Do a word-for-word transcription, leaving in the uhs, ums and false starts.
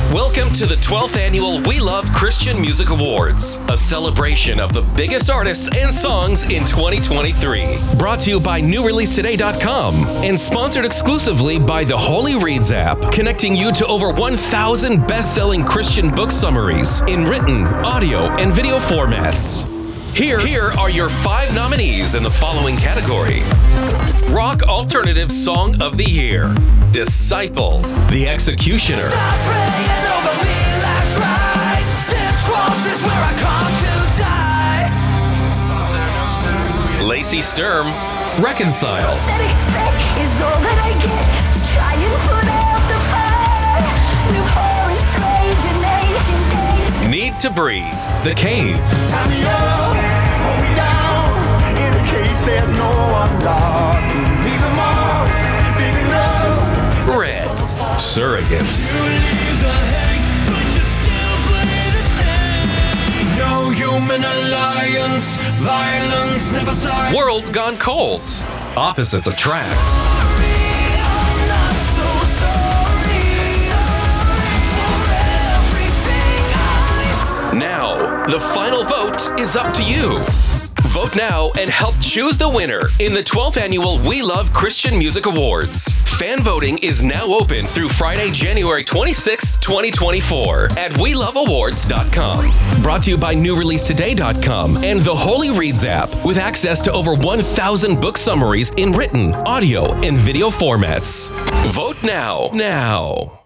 Welcome to the twelfth Annual We Love Christian Music Awards, a celebration of the biggest artists and songs in twenty twenty-three. Brought to you by new release today dot com and sponsored exclusively by the Holy Reads app, connecting you to over one thousand best-selling Christian book summaries in written, audio, and video formats. Here, here are your five nominees in the following category. Rock Alternative Song of the Year, Disciple, The Executioner. Stop praying over me, life's right. This cross is where I come to die. Lacey Sturm, Reconcile. That expect is all that I get to try and put out the fire. New foreign strange and ancient days. Need to Breathe, The Cave. Tie me up, hold me down. In a cage there's no unlocking. Even more, big enough. Red, Surrogates. You leave the hate, but you still play the same. No human alliance, violence never signed. World Gone Cold, Opposites Attract. I'm not so sorry for everything I. Now, the final vote is up to you. Vote now and help choose the winner in the twelfth Annual We Love Christian Music Awards. Fan voting is now open through Friday, January twenty-sixth, twenty twenty-four at we love awards dot com. Brought to you by new release today dot com and the Holy Reads app with access to over one thousand book summaries in written, audio, and video formats. Vote now. Now.